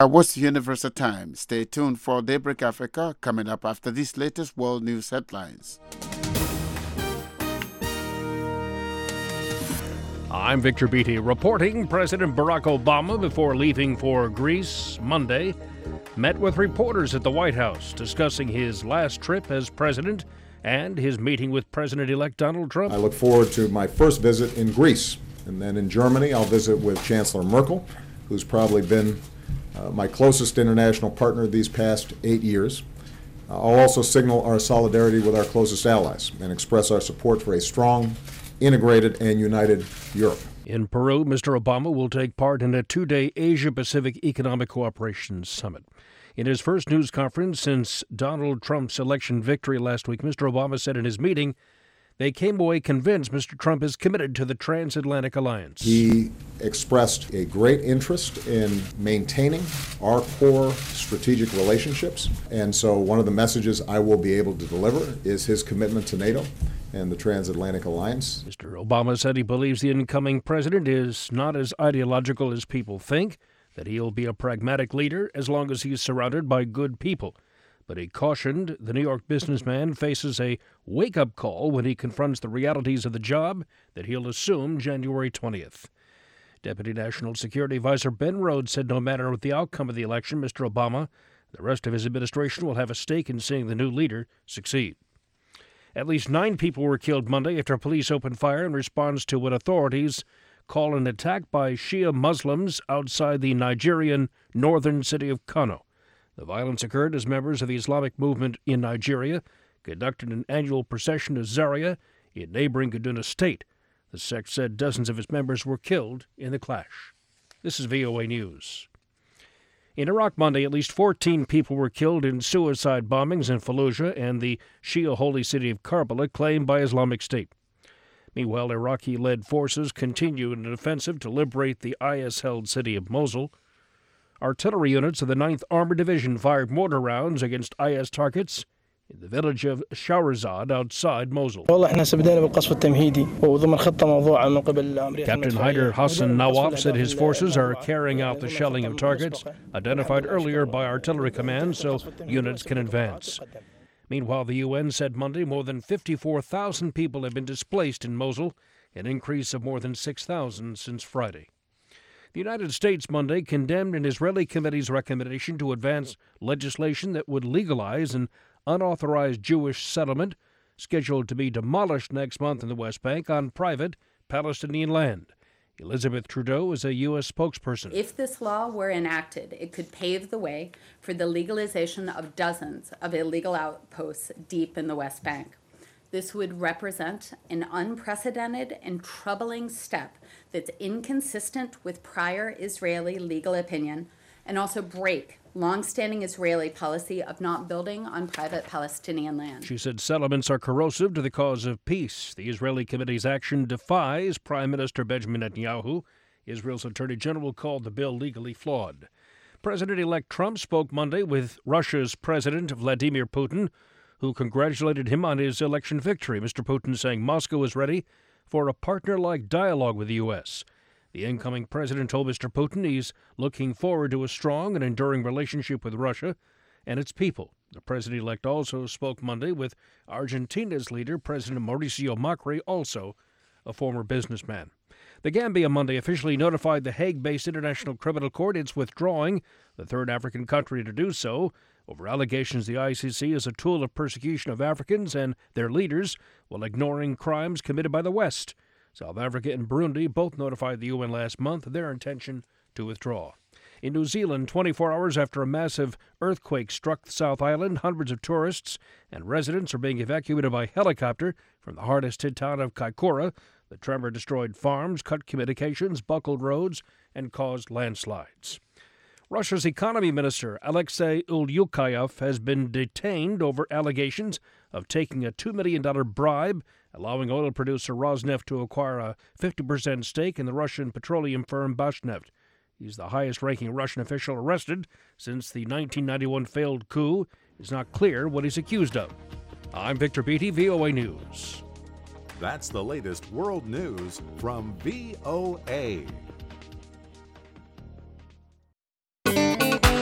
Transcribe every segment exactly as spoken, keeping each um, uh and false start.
Uh, what's the Universal Time? Stay tuned for Daybreak Africa coming up after these latest world news headlines. I'm Victor Beatty reporting. President Barack Obama, before leaving for Greece Monday, met with reporters at the White House discussing his last trip as president and his meeting with President-elect Donald Trump. I look forward to my first visit in Greece, and then in Germany I'll visit with Chancellor Merkel, who's probably been uh, my closest international partner these past eight years. Uh, I'll also signal our solidarity with our closest allies and express our support for a strong, integrated, and united Europe. In Peru, Mister Obama will take part in a two-day Asia-Pacific Economic Cooperation Summit. In his first news conference since Donald Trump's election victory last week, Mister Obama said in his meeting they came away convinced Mister Trump is committed to the transatlantic alliance. He expressed a great interest in maintaining our core strategic relationships, and so one of the messages I will be able to deliver is his commitment to NATO and the transatlantic alliance. Mister Obama said he believes the incoming president is not as ideological as people think, that he'll be a pragmatic leader as long as he's surrounded by good people. But he cautioned the New York businessman faces a wake-up call when he confronts the realities of the job that he'll assume January twentieth. Deputy National Security Advisor Ben Rhodes said no matter what the outcome of the election, Mister Obama, the rest of his administration will have a stake in seeing the new leader succeed. At least nine people were killed Monday after police opened fire in response to what authorities call an attack by Shia Muslims outside the Nigerian northern city of Kano. The violence occurred as members of the Islamic movement in Nigeria conducted an annual procession to Zaria in neighboring Kaduna State. The sect said dozens of its members were killed in the clash. This is V O A News. In Iraq Monday, at least fourteen people were killed in suicide bombings in Fallujah and the Shia holy city of Karbala claimed by Islamic State. Meanwhile, Iraqi-led forces continue an offensive to liberate the I S-held city of Mosul. Artillery units of the ninth Armored Division fired mortar rounds against I S targets in the village of Shahrazad outside Mosul. Captain Haider Hassan Nawaf said his forces are carrying out the shelling of targets identified earlier by Artillery Command so units can advance. Meanwhile, the U N said Monday more than fifty-four thousand people have been displaced in Mosul, an increase of more than six thousand since Friday. The United States Monday condemned an Israeli committee's recommendation to advance legislation that would legalize an unauthorized Jewish settlement scheduled to be demolished next month in the West Bank on private Palestinian land. Elizabeth Trudeau is a U S spokesperson. If this law were enacted, it could pave the way for the legalization of dozens of illegal outposts deep in the West Bank. This would represent an unprecedented and troubling step that's inconsistent with prior Israeli legal opinion and also break long-standing Israeli policy of not building on private Palestinian land. She said settlements are corrosive to the cause of peace. The Israeli committee's action defies Prime Minister Benjamin Netanyahu. Israel's Attorney General called the bill legally flawed. President-elect Trump spoke Monday with Russia's President Vladimir Putin, who congratulated him on his election victory. Mister Putin saying Moscow is ready for a partner-like dialogue with the U S. The incoming president told Mister Putin he's looking forward to a strong and enduring relationship with Russia and its people. The president-elect also spoke Monday with Argentina's leader, President Mauricio Macri, also a former businessman. The Gambia Monday officially notified the Hague-based International Criminal Court it's withdrawing, the third African country to do so, over allegations the I C C is a tool of persecution of Africans and their leaders while ignoring crimes committed by the West. South Africa and Burundi both notified the U N last month of their intention to withdraw. In New Zealand, twenty-four hours after a massive earthquake struck the South Island, hundreds of tourists and residents are being evacuated by helicopter from the hardest-hit town of Kaikoura. The tremor destroyed farms, cut communications, buckled roads, and caused landslides. Russia's economy minister, Alexei Ulyukayev, has been detained over allegations of taking a two million dollars bribe, allowing oil producer Rosneft to acquire a fifty percent stake in the Russian petroleum firm Bashneft. He's the highest-ranking Russian official arrested since the nineteen ninety-one failed coup. It's not clear what he's accused of. I'm Victor Beatty, V O A News. That's the latest world news from V O A.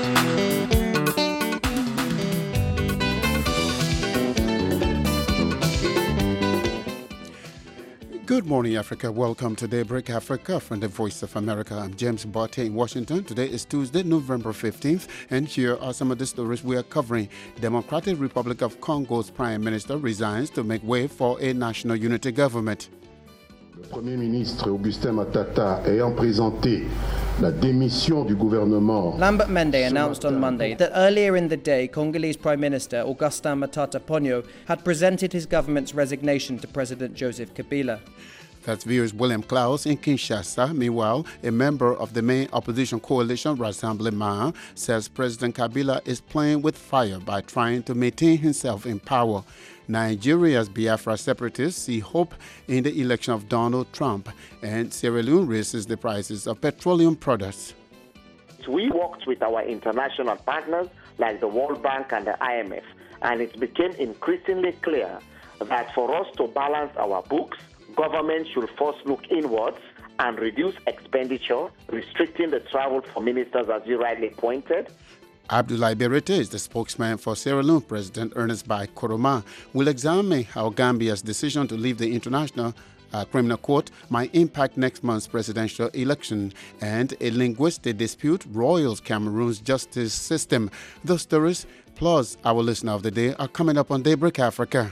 morning, Africa. Welcome to Daybreak Africa from the Voice of America. I'm James Barté in Washington. Today is Tuesday, November fifteenth, and here are some of the stories we are covering. Democratic Republic of Congo's Prime Minister resigns to make way for a national unity government. Le Premier ministre Augustin Matata ayant présenté la démission du gouvernement. Lambert Mende announced on Monday that earlier in the day, Congolese Prime Minister Augustin Matata Ponyo had presented his government's resignation to President Joseph Kabila. That's V O's William Klaus in Kinshasa. Meanwhile, a member of the main opposition coalition, Rassemblement, says President Kabila is playing with fire by trying to maintain himself in power. Nigeria's Biafra separatists see hope in the election of Donald Trump, and Sierra Leone raises the prices of petroleum products. We worked with our international partners like the World Bank and the I M F, and it became increasingly clear that for us to balance our books, government should first look inwards and reduce expenditure, restricting the travel for ministers, as you rightly pointed. Abdoulaye Berete is the spokesman for Sierra Leone President Ernest Bai Koroma. Will examine how Gambia's decision to leave the International uh, Criminal Court might impact next month's presidential election, and a linguistic dispute roils Cameroon's justice system. Those stories, plus our listener of the day, are coming up on Daybreak Africa.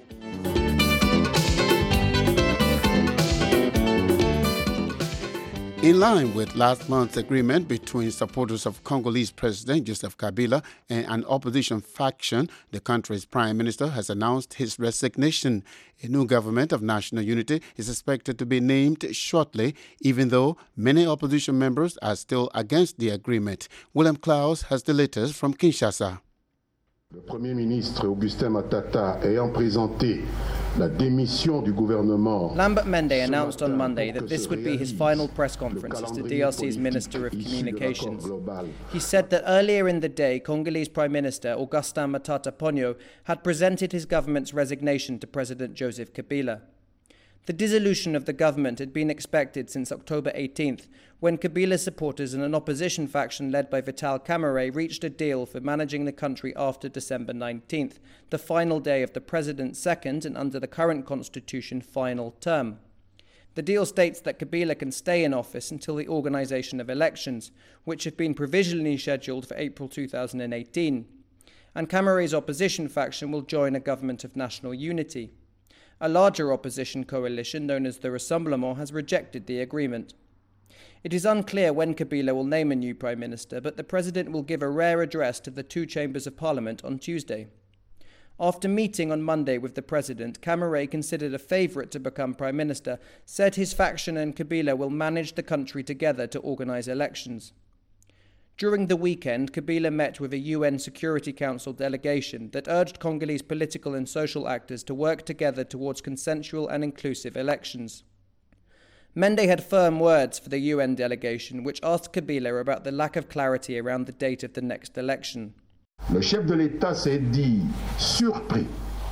In line with last month's agreement between supporters of Congolese President Joseph Kabila and an opposition faction, the country's prime minister has announced his resignation. A new government of national unity is expected to be named shortly, even though many opposition members are still against the agreement. William Klaus has the latest from Kinshasa. Le Premier ministre Augustin Matata ayant présenté la démission du gouvernement. Lambert Mende announced on Monday that this would be his final press conference as the D R C's Minister of Communications. He said that earlier in the day, Congolese Prime Minister Augustin Matata Ponyo had presented his government's resignation to President Joseph Kabila. The dissolution of the government had been expected since October eighteenth, when Kabila supporters and an opposition faction led by Vital Kamerhe reached a deal for managing the country after December nineteenth, the final day of the president's second and, under the current constitution, final term. The deal states that Kabila can stay in office until the organization of elections, which have been provisionally scheduled for April two thousand eighteen, and Kamerhe's opposition faction will join a government of national unity. A larger opposition coalition, known as the Rassemblement, has rejected the agreement. It is unclear when Kabila will name a new prime minister, but the president will give a rare address to the two chambers of parliament on Tuesday. After meeting on Monday with the president, Kamerhe, considered a favourite to become prime minister, said his faction and Kabila will manage the country together to organise elections. During the weekend, Kabila met with a U N Security Council delegation that urged Congolese political and social actors to work together towards consensual and inclusive elections. Mende had firm words for the U N delegation, which asked Kabila about the lack of clarity around the date of the next election. Le chef de l'État s'est dit surpris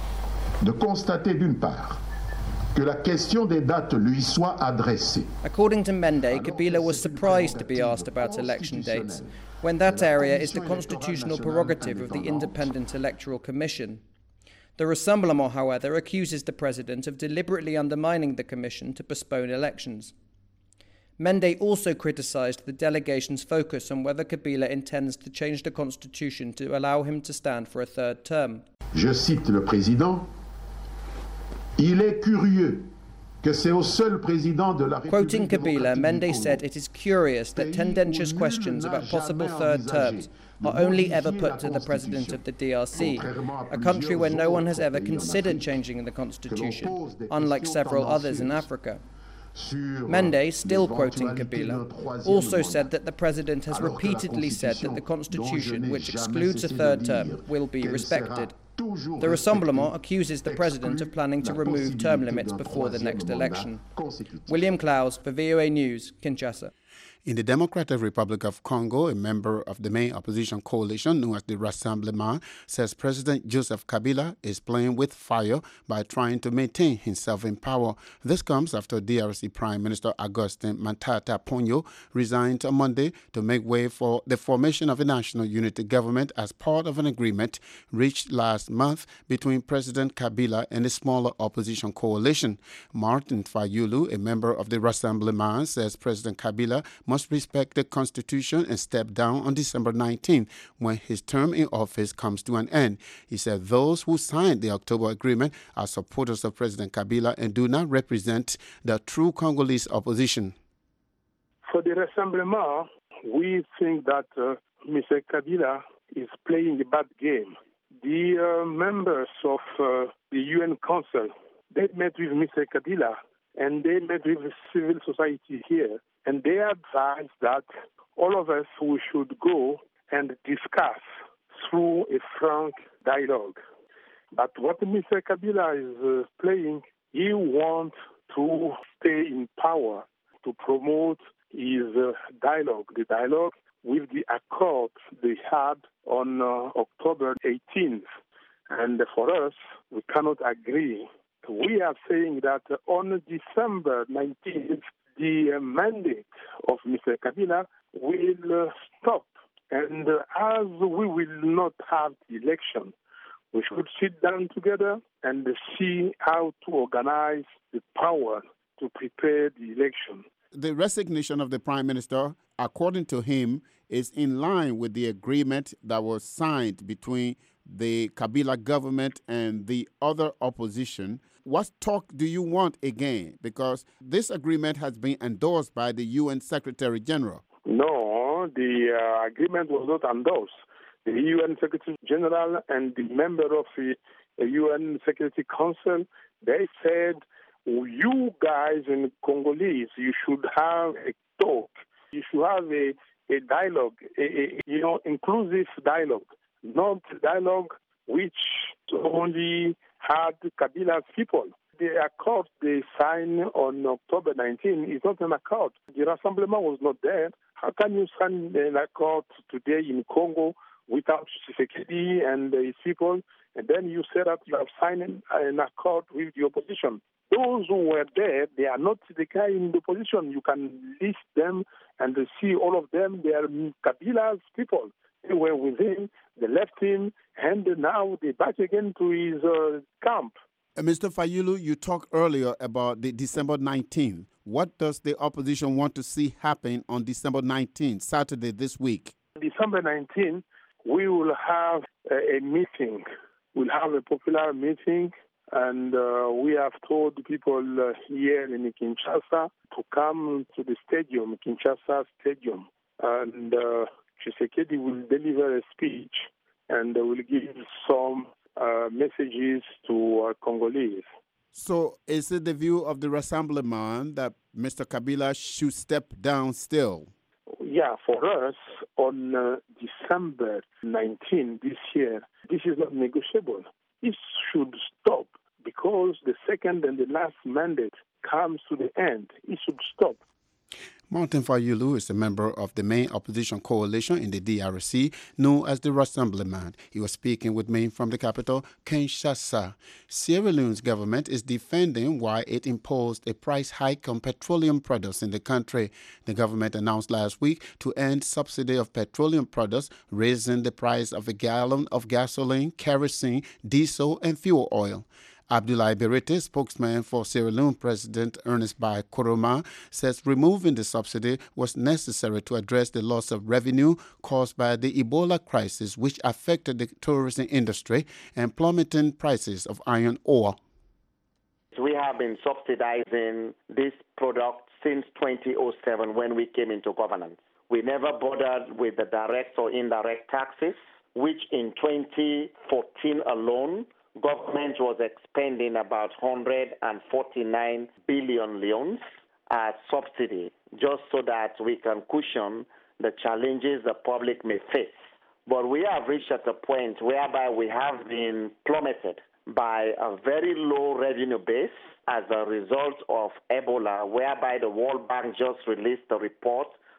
de constater d'une part que la question des dates lui soit adressée. According to Mende, Kabila was surprised to be asked about election dates, when that area is the constitutional prerogative of the Independent Electoral Commission. The Rassemblement, however, accuses the president of deliberately undermining the commission to postpone elections. Mende also criticized the delegation's focus on whether Kabila intends to change the constitution to allow him to stand for a third term. Je cite le président. Il est curieux que c'est au seul président de la République. Quoting Kabila, Mende said it is curious that tendentious questions about possible third terms are only ever put to the president of the D R C, a country where no one has ever considered changing the constitution, unlike several others in Africa. Mende, still quoting Kabila, also said that the president has repeatedly said that the constitution, which excludes a third term, will be respected. The Rassemblement accuses the president of planning to remove term limits before the next election. William Klaus for V O A News, Kinshasa. In the Democratic Republic of Congo, a member of the main opposition coalition known as the Rassemblement says President Joseph Kabila is playing with fire by trying to maintain himself in power. This comes after D R C Prime Minister Augustin Matata Ponyo resigned on Monday to make way for the formation of a national unity government as part of an agreement reached last month between President Kabila and a smaller opposition coalition. Martin Fayulu, a member of the Rassemblement, says President Kabila must respect the Constitution and step down on December nineteenth when his term in office comes to an end. He said those who signed the October agreement are supporters of President Kabila and do not represent the true Congolese opposition. For the Rassemblement, we think that uh, Mister Kabila is playing a bad game. The uh, members of uh, the U N Council, they met with Mister Kabila and they met with the civil society here. And they advised that all of us, we should go and discuss through a frank dialogue. But what Mister Kabila is uh, playing, he wants to stay in power to promote his uh, dialogue, the dialogue with the accord they had on uh, October eighteenth. And for us, we cannot agree. We are saying that on December nineteenth, the uh, mandate of Mister Kabila will uh, stop. And uh, as we will not have the election, we should sit down together and see how to organize the power to prepare the election. The resignation of the Prime Minister, according to him, is in line with the agreement that was signed between the Kabila government and the other opposition. What talk do you want again? Because this agreement has been endorsed by the U N Secretary General. No, the uh, agreement was not endorsed. The U N Secretary General and the member of the U N Security Council, they said, you guys in Congolese, you should have a talk. You should have a, a dialogue, a, a you know, inclusive dialogue, not dialogue which only had Kabila's people. The accord they signed on October nineteenth is not an accord. The Rassemblement was not there. How can you sign an accord today in Congo without Tshisekedi and his people, and then you say that you have signed an accord with the opposition? Those who were there, they are not the guy in the opposition. You can list them and see all of them. They are Kabila's people. They were with him, they left him, and now they're back again to his uh, camp. Uh, Mister Fayulu, you talked earlier about the December nineteenth. What does the opposition want to see happen on December nineteenth, Saturday this week? December nineteenth, we will have a, a meeting. We'll have a popular meeting, and uh, we have told people uh, here in Kinshasa to come to the stadium, Kinshasa Stadium, and uh, Tshisekedi will deliver a speech and will give some uh, messages to uh, Congolese. So is it the view of the Rassemblement that Mister Kabila should step down still? Yeah, for us, on uh, December nineteenth this year, this is not negotiable. It should stop because the second and the last mandate comes to the end. It should stop. Martin Fayulu is a member of the main opposition coalition in the D R C, known as the Rassemblement. He was speaking with me from the capital, Kinshasa. Sierra Leone's government is defending why it imposed a price hike on petroleum products in the country. The government announced last week to end subsidy of petroleum products, raising the price of a gallon of gasoline, kerosene, diesel, and fuel oil. Abdoulaye Berete, spokesman for Sierra Leone President Ernest Bai Koroma, says removing the subsidy was necessary to address the loss of revenue caused by the Ebola crisis, which affected the tourism industry and plummeting prices of iron ore. We have been subsidizing this product since twenty oh seven when we came into governance. We never bothered with the direct or indirect taxes, which in twenty fourteen alone, government was expending about one hundred forty-nine billion leones as subsidy, just so that we can cushion the challenges the public may face. But we have reached at a point whereby we have been plummeted by a very low revenue base as a result of Ebola, whereby the World Bank just released a report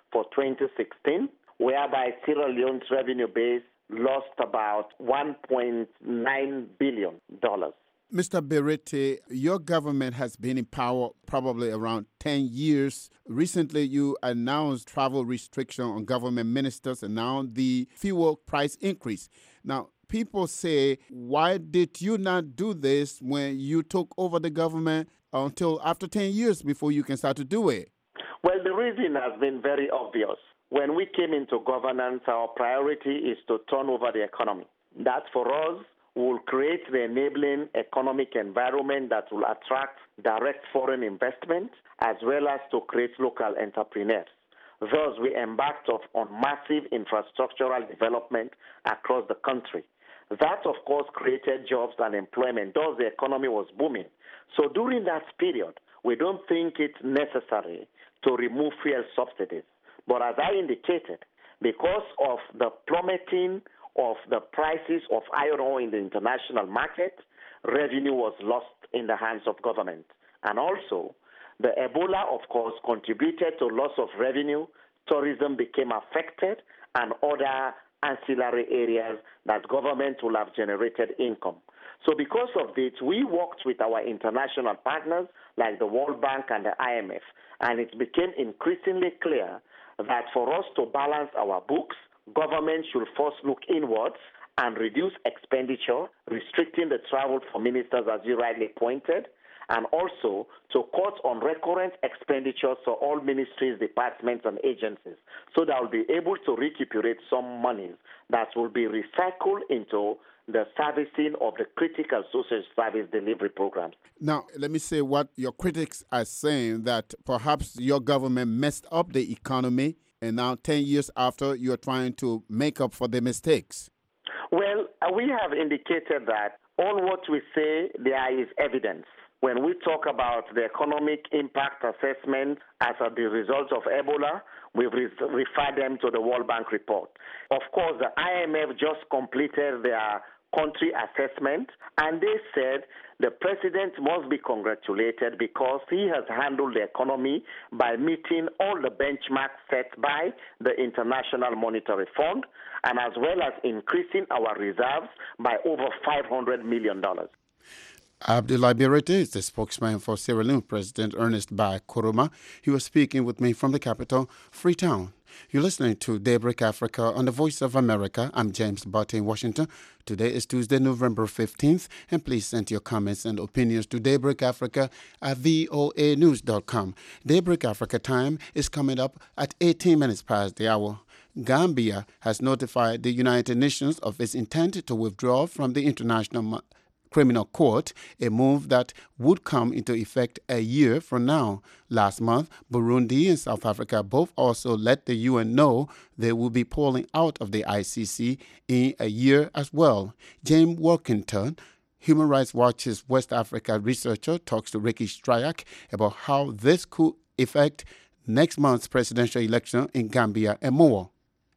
for twenty sixteen, whereby Sierra Leone's revenue base lost about one point nine billion dollars. Mister Berete, your government has been in power probably around ten years. Recently, you announced travel restriction on government ministers and now the fuel price increase. Now, people say, why did you not do this when you took over the government until after ten years before you can start to do it? Well, the reason has been very obvious. When we came into governance, our priority is to turn over the economy. That for us will create the enabling economic environment that will attract direct foreign investment as well as to create local entrepreneurs. Thus, we embarked on massive infrastructural development across the country. That, of course, created jobs and employment. Thus, the economy was booming. So during that period, we don't think it's necessary to remove fuel subsidies. But as I indicated, because of the plummeting of the prices of iron ore in the international market, revenue was lost in the hands of government. And also, the Ebola, of course, contributed to loss of revenue, tourism became affected, and other ancillary areas that government will have generated income. So because of this, we worked with our international partners like the World Bank and the I M F, and it became increasingly clear that for us to balance our books, government should first look inwards and reduce expenditure, restricting the travel for ministers, as you rightly pointed, and also to cut on recurrent expenditures for all ministries, departments, and agencies, so that we'll be able to recuperate some monies that will be recycled into the servicing of the critical social service delivery programs. Now, let me say what your critics are saying, that perhaps your government messed up the economy, and now ten years after, you're trying to make up for the mistakes. Well, we have indicated that on what we say, there is evidence. When we talk about the economic impact assessment as a the result of Ebola, we've re- referred them to the World Bank report. Of course, the I M F just completed their country assessment, and they said the president must be congratulated because he has handled the economy by meeting all the benchmarks set by the International Monetary Fund, and as well as increasing our reserves by over five hundred million dollars. Abdoulaye Berete is the spokesman for Sierra Leone President Ernest Bai Koroma. He was speaking with me from the capital, Freetown. You're listening to Daybreak Africa on the Voice of America. I'm James Butte in Washington. Today is Tuesday, November fifteenth, and please send your comments and opinions to Daybreak Africa at voa news dot com. Daybreak Africa time is coming up at eighteen minutes past the hour. Gambia has notified the United Nations of its intent to withdraw from the International Criminal Court, a move that would come into effect a year from now. Last month, Burundi and South Africa both also let the U N know they will be pulling out of the I C C in a year as well. James Workington, Human Rights Watch's West Africa researcher, talks to Ricky Stryak about how this could affect next month's presidential election in Gambia and more.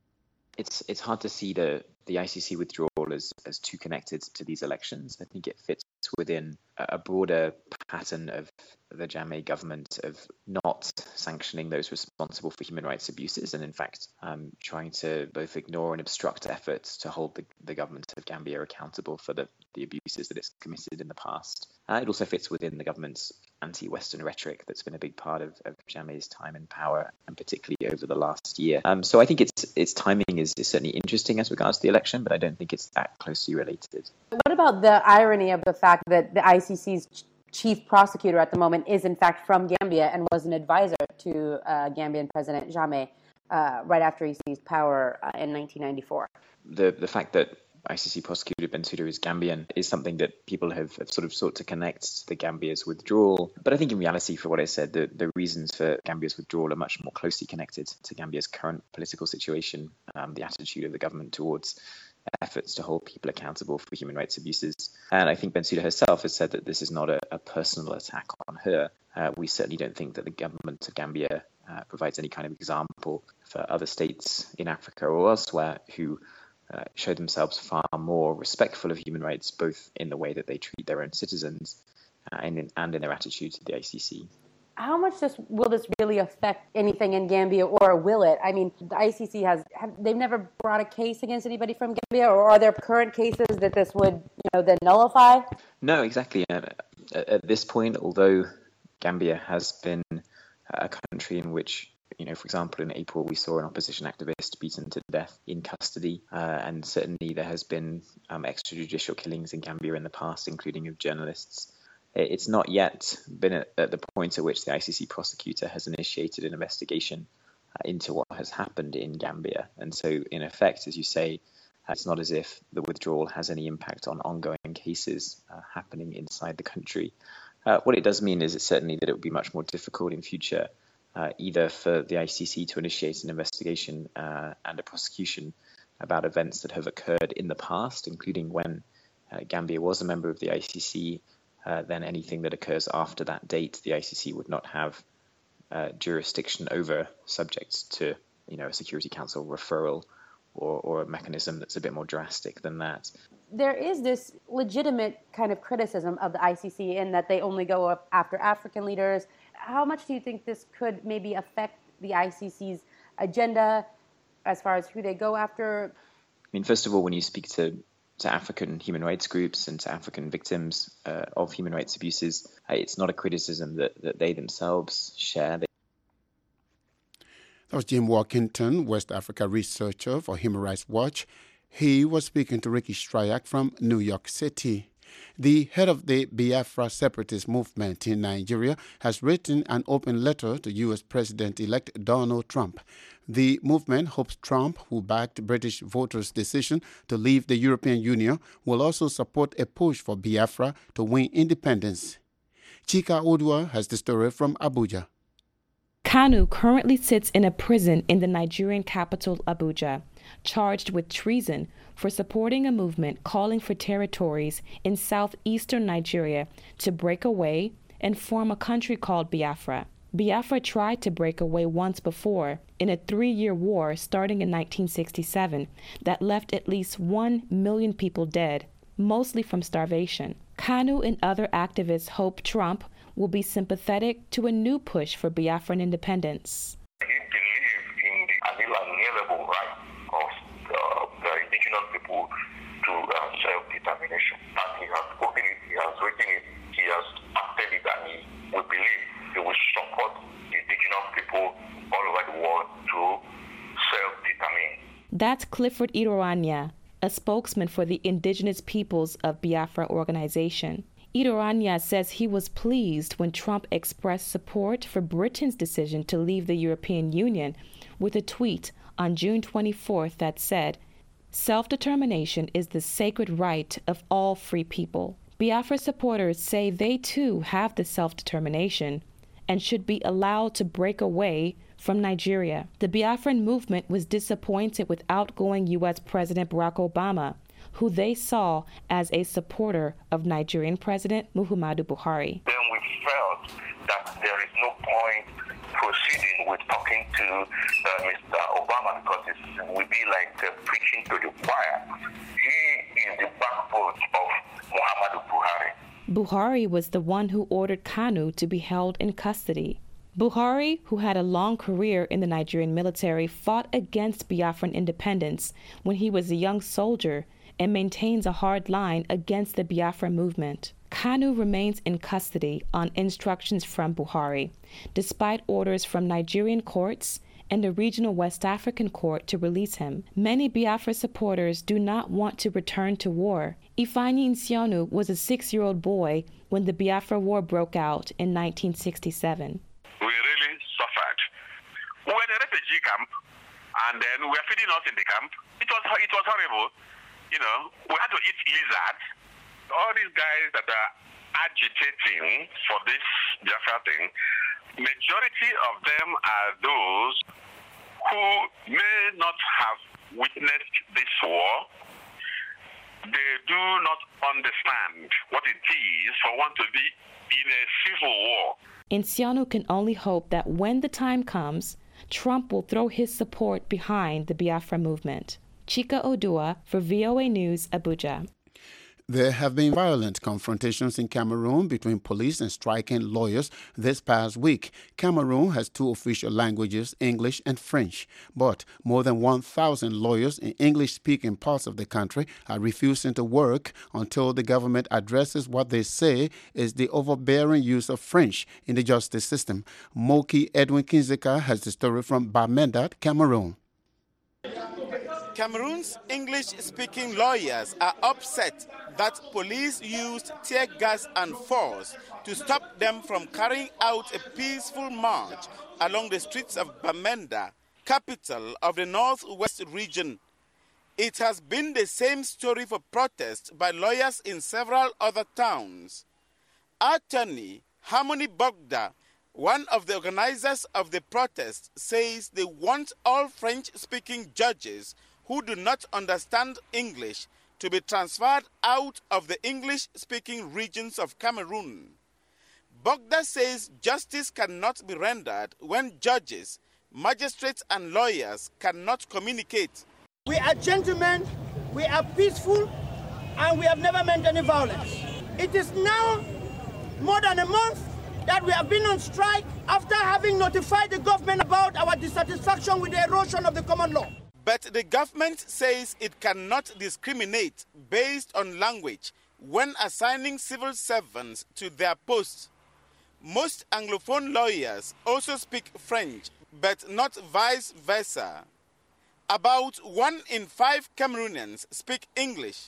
It's it's hard to see the the I C C withdrawal as, as too connected to these elections. I think it fits within a broader pattern of the Jammeh government of not sanctioning those responsible for human rights abuses, and in fact um, trying to both ignore and obstruct efforts to hold the, the government of Gambia accountable for the, the abuses that it's committed in the past. Uh, it also fits within the government's anti-Western rhetoric that's been a big part of, of Jammeh's time in power, and particularly over the last year. Um, so I think its its timing is, is certainly interesting as regards to the election, but I don't think it's that closely related. What about the irony of the fact that the I C C's chief prosecutor at the moment is in fact from Gambia and was an advisor to uh, Gambian President Jammeh uh, right after he seized power uh, in nineteen ninety-four? The the fact that I C C prosecutor Bensouda is Gambian is something that people have, have sort of sought to connect to the Gambia's withdrawal. But I think in reality, for what I said, the, the reasons for Gambia's withdrawal are much more closely connected to Gambia's current political situation, um, the attitude of the government towards efforts to hold people accountable for human rights abuses. And I think Bensouda herself has said that this is not a, a personal attack on her. Uh, we certainly don't think that the government of Gambia uh, provides any kind of example for other states in Africa or elsewhere who Uh, show themselves far more respectful of human rights, both in the way that they treat their own citizens uh, and, in, and in their attitude to the I C C. How much this, will this really affect anything in Gambia, or will it? I mean, the I C C has, have, they've never brought a case against anybody from Gambia, or are there current cases that this would, you know, then nullify? No, exactly. At, at this point, although Gambia has been a country in which, you know, for example, in April, we saw an opposition activist beaten to death in custody. Uh, and certainly there has been um, extrajudicial killings in Gambia in the past, including of journalists. It's not yet been at, at the point at which the I C C prosecutor has initiated an investigation uh, into what has happened in Gambia. And so, in effect, as you say, it's not as if the withdrawal has any impact on ongoing cases uh, happening inside the country. Uh, what it does mean is it certainly that it would be much more difficult in future, uh, either for the I C C to initiate an investigation uh, and a prosecution about events that have occurred in the past, including when uh, Gambia was a member of the I C C. Uh, then anything that occurs after that date, the I C C would not have uh, jurisdiction over, subject to, you know, a Security Council referral or, or a mechanism that's a bit more drastic than that. There is this legitimate kind of criticism of the I C C in that they only go up after African leaders. How much do you think this could maybe affect the I C C's agenda as far as who they go after? I mean, first of all, when you speak to to African human rights groups and to African victims uh, of human rights abuses, uh, it's not a criticism that, that they themselves share. They- that was Jim Walkington, West Africa researcher for Human Rights Watch. He was speaking to Ricky Stryak from New York City. The head of the Biafra separatist movement in Nigeria has written an open letter to U S President-elect Donald Trump. The movement hopes Trump, who backed British voters' decision to leave the European Union, will also support a push for Biafra to win independence. Chika Odua has the story from Abuja. Kanu currently sits in a prison in the Nigerian capital, Abuja, charged with treason for supporting a movement calling for territories in southeastern Nigeria to break away and form a country called Biafra. Biafra tried to break away once before in a three-year war starting in nineteen sixty-seven that left at least one million people dead, mostly from starvation. Kanu and other activists hope Trump will be sympathetic to a new push for Biafran independence. He believes in the unalienable right of the, the indigenous people to uh, self-determination. And he has spoken it, he has written it, he has acted it, and he will believe he will support the indigenous people all over the world to self-determine. That's Clifford Iroranya, a spokesman for the Indigenous Peoples of Biafra organization. Iroranya says he was pleased when Trump expressed support for Britain's decision to leave the European Union with a tweet on June twenty-fourth that said, "Self-determination is the sacred right of all free people." Biafra supporters say they too have the self-determination and should be allowed to break away from Nigeria. The Biafran movement was disappointed with outgoing U S President Barack Obama, who they saw as a supporter of Nigerian President Muhammadu Buhari. Then we felt that there is no point proceeding with talking to uh, Mister Obama because it would be like uh, preaching to the choir. He is the backbone of Muhammadu Buhari. Buhari was the one who ordered Kanu to be held in custody. Buhari, who had a long career in the Nigerian military, fought against Biafran independence when he was a young soldier and maintains a hard line against the Biafra movement. Kanu remains in custody on instructions from Buhari, despite orders from Nigerian courts and a regional West African court to release him. Many Biafra supporters do not want to return to war. Ifeanyi Nsionu was a six-year-old boy when the Biafra War broke out in nineteen sixty-seven. We really suffered. We were in a refugee camp, and then we were feeding us in the camp. It was it was horrible. You know, we had to eat lizards. All these guys that are agitating for this Biafra thing, majority of them are those who may not have witnessed this war. They do not understand what it is for one to be in a civil war. Nsionu can only hope that when the time comes, Trump will throw his support behind the Biafra movement. Chika Odua for V O A News, Abuja. There have been violent confrontations in Cameroon between police and striking lawyers this past week. Cameroon has two official languages, English and French, but more than one thousand lawyers in English-speaking parts of the country are refusing to work until the government addresses what they say is the overbearing use of French in the justice system. Moki Edwin Kinzeka has the story from Bamenda, Cameroon. Cameroon's English-speaking lawyers are upset that police used tear gas and force to stop them from carrying out a peaceful march along the streets of Bamenda, capital of the Northwest region. It has been the same story for protests by lawyers in several other towns. Attorney Harmony Bogda, one of the organizers of the protest, says they want all French-speaking judges who do not understand English to be transferred out of the English-speaking regions of Cameroon. Bogda says justice cannot be rendered when judges, magistrates and lawyers cannot communicate. We are gentlemen, we are peaceful, and we have never meant any violence. It is now more than a month that we have been on strike after having notified the government about our dissatisfaction with the erosion of the common law. But the government says it cannot discriminate based on language when assigning civil servants to their posts. Most Anglophone lawyers also speak French, but not vice versa. About one in five Cameroonians speak English.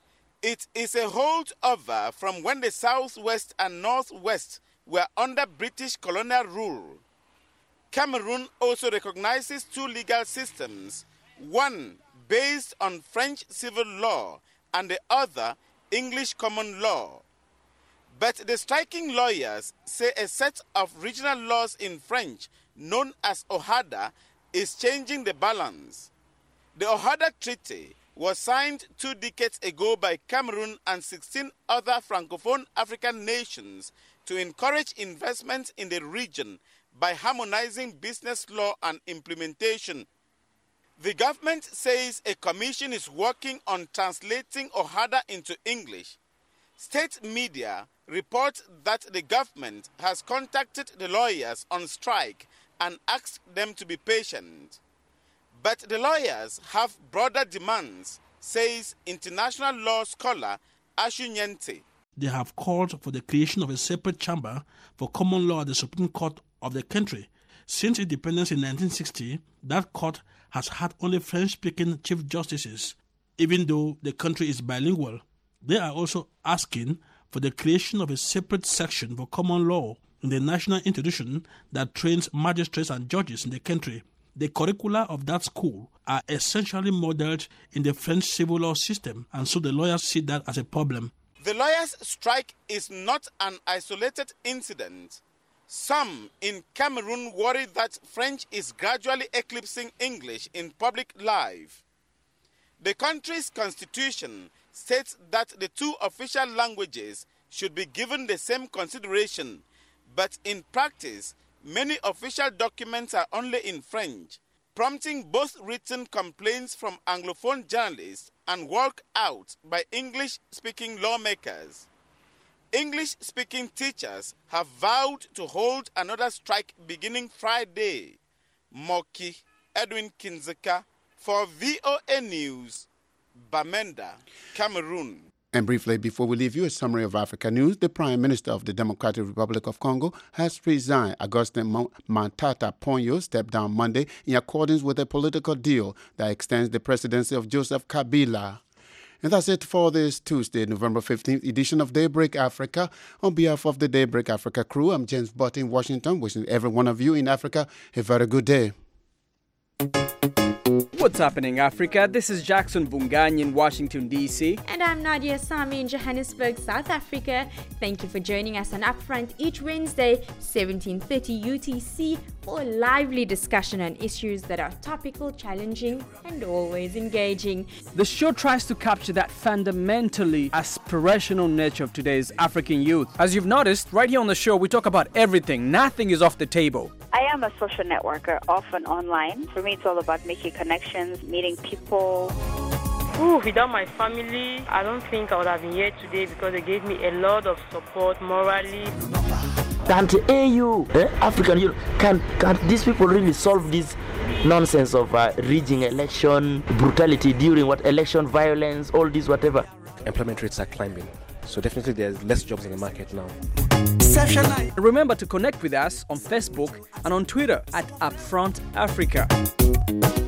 It is a holdover from when the Southwest and Northwest were under British colonial rule. Cameroon also recognizes two legal systems, one based on French civil law and the other English common law. But the striking lawyers say a set of regional laws in French, known as OHADA, is changing the balance. The OHADA Treaty was signed two decades ago by Cameroon and sixteen other Francophone African nations to encourage investment in the region by harmonizing business law and implementation. The government says a commission is working on translating OHADA into English. State media report that the government has contacted the lawyers on strike and asked them to be patient. But the lawyers have broader demands, says international law scholar Ashu Nyente. They have called for the creation of a separate chamber for common law at the Supreme Court of the country. Since independence in nineteen sixty, that court has had only French-speaking chief justices, even though the country is bilingual. They are also asking for the creation of a separate section for common law in the national institution that trains magistrates and judges in the country. The curricula of that school are essentially modeled in the French civil law system, and so the lawyers see that as a problem. The lawyers' strike is not an isolated incident. Some in Cameroon worry that French is gradually eclipsing English in public life. The country's constitution states that the two official languages should be given the same consideration, but in practice, many official documents are only in French, prompting both written complaints from Anglophone journalists and walkouts by English-speaking lawmakers. English-speaking teachers have vowed to hold another strike beginning Friday. Moki Edwin Kinzeka for V O A News, Bamenda, Cameroon. And briefly, before we leave you, a summary of Africa news. The Prime Minister of the Democratic Republic of Congo has resigned. Augustin Matata Ponyo stepped down Monday in accordance with a political deal that extends the presidency of Joseph Kabila. And that's it for this Tuesday, November fifteenth edition of Daybreak Africa. On behalf of the Daybreak Africa crew, I'm James Butt in Washington, wishing every one of you in Africa a very good day. What's happening, Africa? This is Jackson Bungani in Washington, D C. And I'm Nadia Sami in Johannesburg, South Africa. Thank you for joining us on Upfront each Wednesday, seventeen thirty U T C, for a lively discussion on issues that are topical, challenging, and always engaging. The show tries to capture that fundamentally aspirational nature of today's African youth. As you've noticed, right here on the show, we talk about everything. Nothing is off the table. I am a social networker, often online. For me, it's all about making connections, meeting people. Ooh, without my family, I don't think I would have been here today because they gave me a lot of support morally. Can't A U, eh, African Union, can can these people really solve this nonsense of uh, rigging election, brutality during what election, violence, all this whatever? Employment rates are climbing, so definitely there's less jobs in the market now. Remember to connect with us on Facebook and on Twitter at Upfront Africa.